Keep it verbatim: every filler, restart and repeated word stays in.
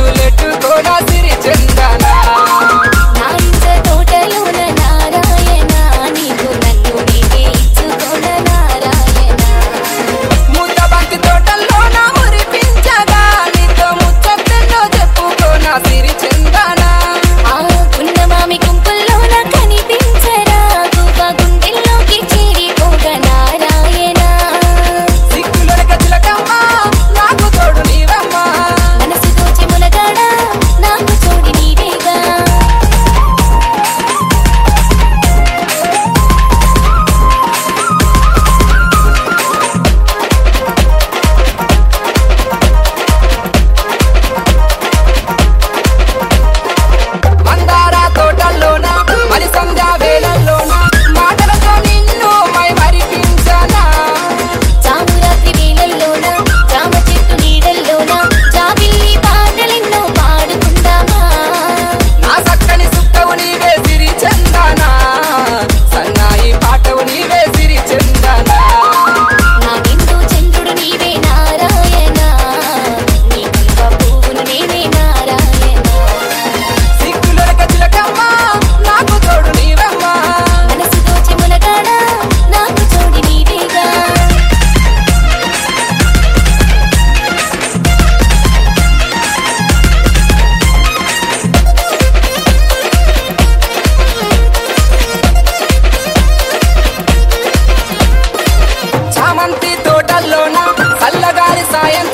ముద్దులెట్టుకోనా సిరి చందన నా ఇంట తోటలోన నారాయణ నీకు నన్ను నీకే ఇచ్చుకోన నారాయణ ముద్ద బంతి తోటల్లోన మురిపించగా నీతో ముచ్చటెన్నో చెప్పుకోనా సిరి చందన ఆ గున్నమామి గుంపుల్లోన కనిపించరా గువ్వ గుండెల్లోకి చేరిపోగ నారాయణ సిగ్గులొనక చిలకమ్మ నాకు తోడు నీవమ్మా మనసు దోచి మునగాడా నాకు చోడి నీవేగా మందార తోటల్లోన మరి సంధ్యా వేళల్లోన మాటలతో నిన్ను మై మరిపించనా చామురాత్రి వేళల్లోన జామ చెట్టు నీడల్లోన జాబిల్లి పాటలెన్నో పాడుకుందామా నా సక్కని సుక్కవు నీవే సిరి చందన సన్నాయి పాటవు నీవే సిరి చందన నా నిండు చంద్రుడు నీవే నారాయణ నీ కల్వ పువ్వులు నేనే నారాయణ సిగ్గులొనక చిలకమ్మ నాకు తోడు నీవమ్మా మనసు దోచి మునగాడా నాకు చోడి నీవేగా చామంతి తోటల్లోన చల్లగాలి సాయం